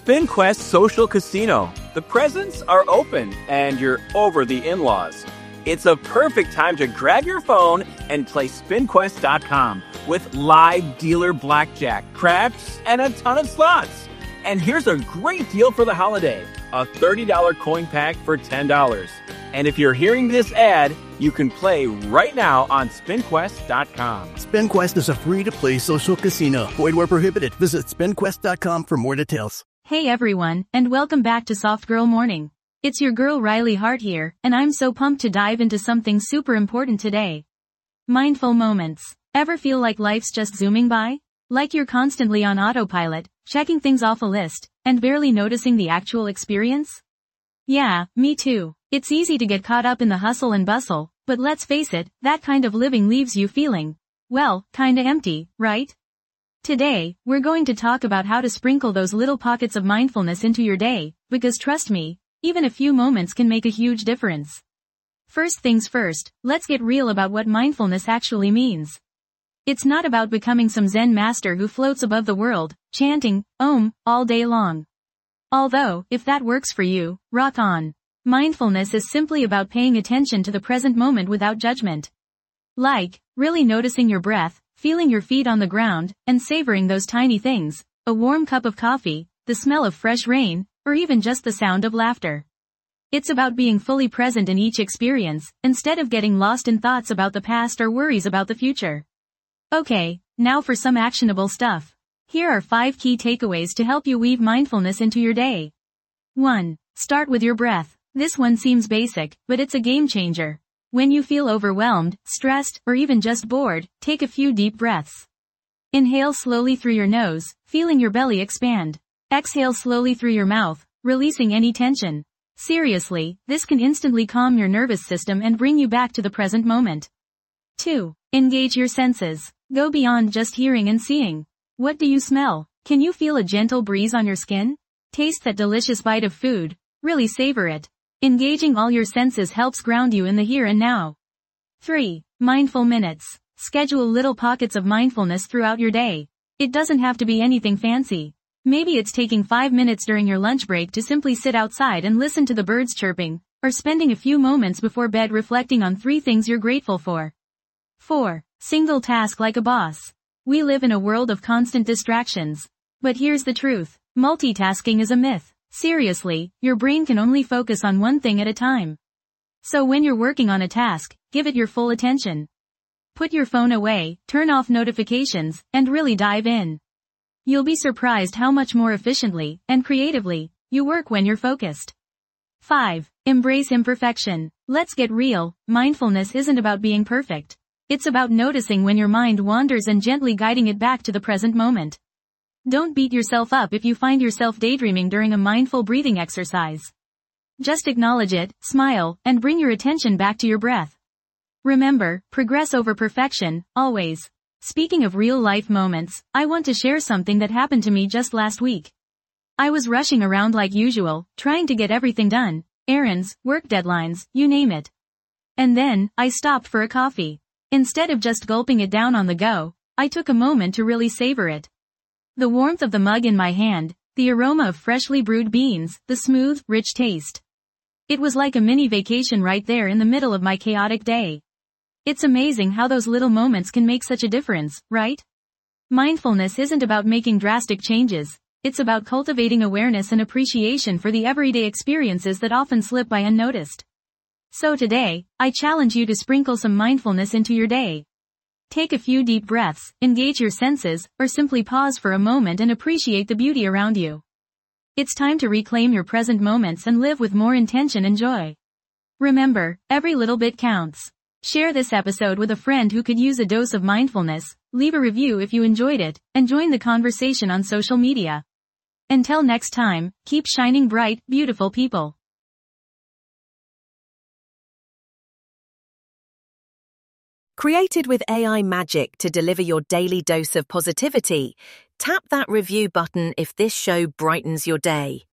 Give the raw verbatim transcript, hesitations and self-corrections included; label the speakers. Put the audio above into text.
Speaker 1: SpinQuest Social Casino. The presents are open and you're over the in-laws. It's a perfect time to grab your phone and play spin quest dot com with live dealer blackjack, craps, and a ton of slots. And here's a great deal for the holiday. A thirty dollars coin pack for ten dollars. And if you're hearing this ad, you can play right now on spin quest dot com.
Speaker 2: SpinQuest is a free-to-play social casino. Void where prohibited. Visit spin quest dot com for more details.
Speaker 3: Hey everyone, and welcome back to Soft Girl Morning. It's your girl Riley Hart here, and I'm so pumped to dive into something super important today. Mindful moments. Ever feel like life's just zooming by? Like you're constantly on autopilot, checking things off a list, and barely noticing the actual experience? Yeah, me too. It's easy to get caught up in the hustle and bustle, but let's face it, that kind of living leaves you feeling, well, kinda empty, right? Today, we're going to talk about how to sprinkle those little pockets of mindfulness into your day, because trust me, even a few moments can make a huge difference. First things first, let's get real about what mindfulness actually means. It's not about becoming some Zen master who floats above the world, chanting, Om, all day long. Although, if that works for you, rock on. Mindfulness is simply about paying attention to the present moment without judgment. Like, really noticing your breath, feeling your feet on the ground, and savoring those tiny things, a warm cup of coffee, the smell of fresh rain, or even just the sound of laughter. It's about being fully present in each experience, instead of getting lost in thoughts about the past or worries about the future. Okay, now for some actionable stuff. Here are five key takeaways to help you weave mindfulness into your day. one. Start with your breath. This one seems basic, but it's a game changer. When you feel overwhelmed, stressed, or even just bored, take a few deep breaths. Inhale slowly through your nose, feeling your belly expand. Exhale slowly through your mouth, releasing any tension. Seriously, this can instantly calm your nervous system and bring you back to the present moment. two. Engage your senses. Go beyond just hearing and seeing. What do you smell? Can you feel a gentle breeze on your skin? Taste that delicious bite of food. Really savor it. Engaging all your senses helps ground you in the here and now. three. Mindful minutes. Schedule little pockets of mindfulness throughout your day. It doesn't have to be anything fancy. Maybe it's taking five minutes during your lunch break to simply sit outside and listen to the birds chirping, or spending a few moments before bed reflecting on three things you're grateful for. four. Single task like a boss. We live in a world of constant distractions. But here's the truth. Multitasking is a myth. Seriously, your brain can only focus on one thing at a time. So when you're working on a task, give it your full attention. Put your phone away, turn off notifications, and really dive in. You'll be surprised how much more efficiently and creatively you work when you're focused. five. Embrace imperfection. Let's get real. Mindfulness isn't about being perfect. It's about noticing when your mind wanders and gently guiding it back to the present moment. Don't beat yourself up if you find yourself daydreaming during a mindful breathing exercise. Just acknowledge it, smile, and bring your attention back to your breath. Remember, progress over perfection, always. Speaking of real-life moments, I want to share something that happened to me just last week. I was rushing around like usual, trying to get everything done, errands, work deadlines, you name it. And then, I stopped for a coffee. Instead of just gulping it down on the go, I took a moment to really savor it. The warmth of the mug in my hand, the aroma of freshly brewed beans, the smooth, rich taste. It was like a mini vacation right there in the middle of my chaotic day. It's amazing how those little moments can make such a difference, right? Mindfulness isn't about making drastic changes. It's about cultivating awareness and appreciation for the everyday experiences that often slip by unnoticed. So today, I challenge you to sprinkle some mindfulness into your day. Take a few deep breaths, engage your senses, or simply pause for a moment and appreciate the beauty around you. It's time to reclaim your present moments and live with more intention and joy. Remember, every little bit counts. Share this episode with a friend who could use a dose of mindfulness, leave a review if you enjoyed it, and join the conversation on social media. Until next time, keep shining bright, beautiful people.
Speaker 4: Created with A I magic to deliver your daily dose of positivity, tap that review button if this show brightens your day.